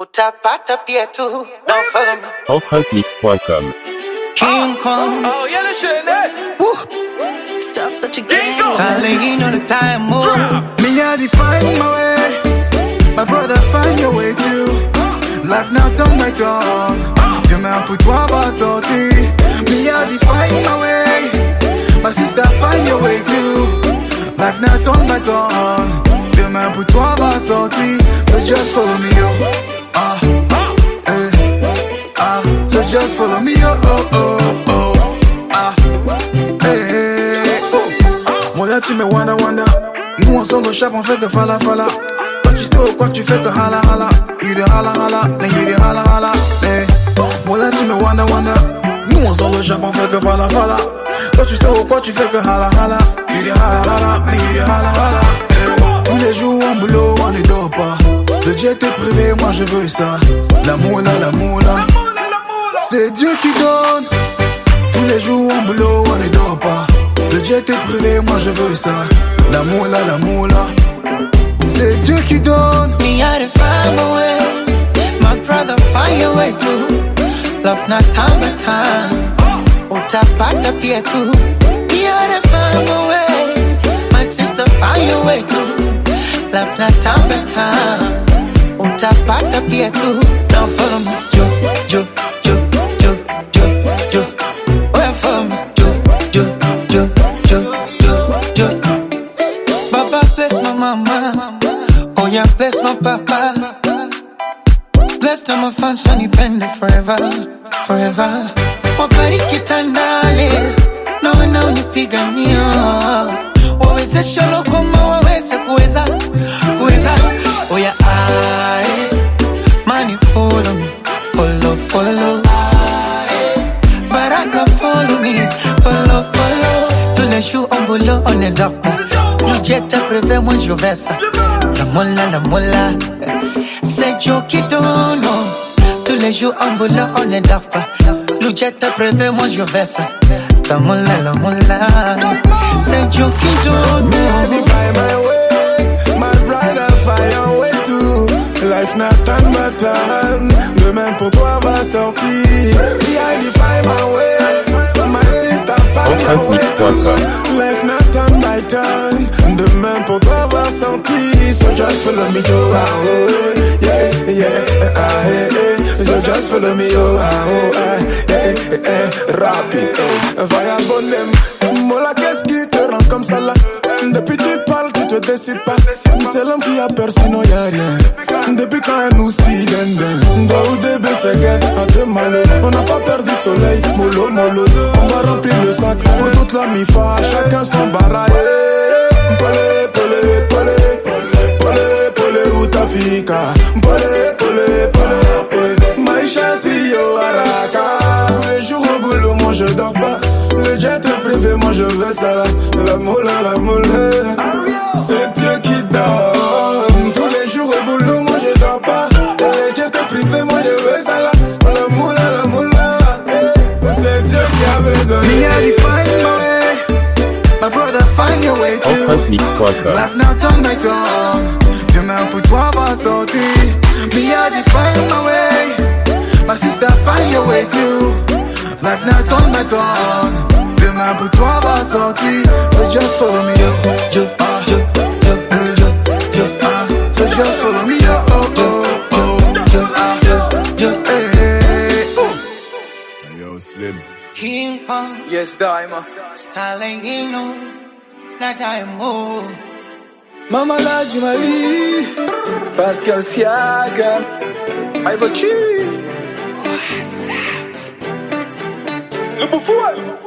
Utapata pia tu na ufahamu. Empreinte-mix.com. King Kong. Oh, yeah, the shit, eh? Woo. Stuff such a game. Go. Styling on the time move. Me, I define my way. My brother, find your way too. Life now turn by turn. Demain pour toi va sortir. Me, I define my way. My sister, find your way too. Life now turn by turn. Demain pour toi va sortir. So just follow me, yo. So just follow me, yo. Moi là tu me wanda. Nous on sort le chap, on fait que fala. Toi tu sais ou quoi tu fais que hala. You de hala, you de hala. Moi là tu me wanda. Nous on sort le chap, on fait que fala. Toi tu sais ou quoi tu fais que hala. You de hala, you de hala. Tous les jours en boulot, on ne dort pas. Le jet est privé, moi je veux ça. L'amour là. C'est Dieu qui donne. Tous les jours en boulot, on ne dort pas. Le jet est privé, moi je veux ça. L'amour là. C'est Dieu qui donne. Me I to find my way. My brother find your way too. Love not time by time. Utapata pia tu. Me I to find my way. My sister find your way too. Love not time by time. Utapata pia tu. Now follow me, Jo. Where follow me, Jo. Baba bless my mama. Oh yeah, bless my papa. Bless them my fans wanipende forever. Wabariki tandale na wanaonipigania. Wawezeshe lokoma waweze kuweza. Oh yeah, money follow me. Follow. Baraka follow me. Follow. Tous les jours en boulot on ne dort pas. Le jet est privé, moi je vais ça. La molla. C'est Dieu qui donne. Tous les jours en boulot on ne dort pas. Le jet est privé, moi je vais ça. La molla. C'est Dieu qui donne. Me, I define my way. My brother, find your way too. Life not time but time. Demain pour toi va sortir. Me, I define my way. My sister, find your way too. Life not time by time. Demain pour toi va sortir. So just follow me, yo. So just follow me, yo. Rapide, vagabond them. Mola, qu'est-ce qui te rend comme ça là? Depuis tu parles, tu te décides pas. C'est l'homme qui a peur, sinon y'a rien. Depuis quand elle nous si dende. Doit ou débé c'est gay, un peu malheureux. On n'a pas peur du soleil, mollo. On va remplir le sac pour toute la mi-fa. Chacun son baraye. Pole, utafika. Pole, maisha si yo haraka. Tous les jours au boulot, moi je dors pas. Le jet est privé, moi je veux ça là. La moula. C'est Dieu qui donne. Tous les jours au boulot, moi je dors pas. Le jet est privé, moi je veux ça là. La moula. C'est Dieu qui avait donné. Me, I define my way. My brother, find your way too. Empreinte-mix.com. Life now turn by turn. Demain pour toi va sortir. Me, I define my way. My sister, find your way too. Life now turn by turn. Demain pour toi va sortir. So just follow me, yo. So just follow me, yo. Yo, Slim. King Kong. Yes, Daima. Styling na diamond. Mama la Jumali. Pascal Siakam. I vote you. Le bouffon.